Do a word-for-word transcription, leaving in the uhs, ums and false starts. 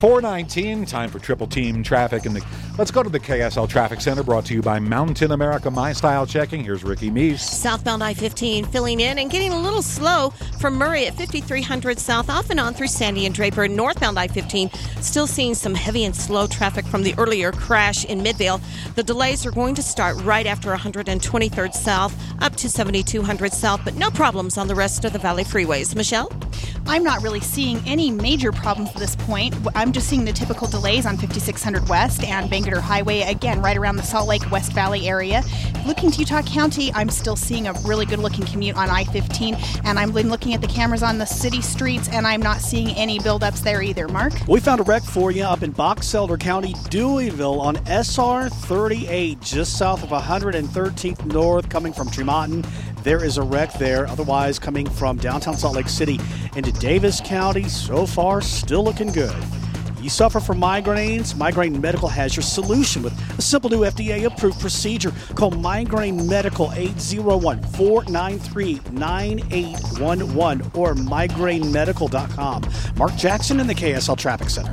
four nineteen, time for triple team traffic. And let's go to the K S L Traffic Center, brought to you by Mountain America My Style Checking. Here's Ricky Meese. Southbound I fifteen filling in and getting a little slow from Murray at fifty-three hundred south, off and on through Sandy and Draper. Northbound I fifteen still seeing some heavy and slow traffic from the earlier crash in Midvale. The delays are going to start right after one hundred twenty-third south up to seventy-two hundred south, but no problems on the rest of the Valley freeways. Michelle? I'm not really seeing any major problems at this point. I'm just seeing the typical delays on fifty-six hundred West and Bangerter Highway, again, right around the Salt Lake West Valley area. Looking to Utah County, I'm still seeing a really good-looking commute on I fifteen, and I'm looking at the cameras on the city streets, and I'm not seeing any buildups there either. Mark? We found a wreck for you up in Box Elder County, Deweyville on S R thirty-eight, just south of one hundred thirteenth North, coming from Tremonton. There is a wreck there. Otherwise, coming from downtown Salt Lake City into Davis County, so far, still looking good. You suffer from migraines? Migraine Medical has your solution with a simple new F D A-approved procedure. Call Migraine Medical eight zero one, four nine three, nine eight one one or migraine medical dot com. Mark Jackson in the K S L Traffic Center.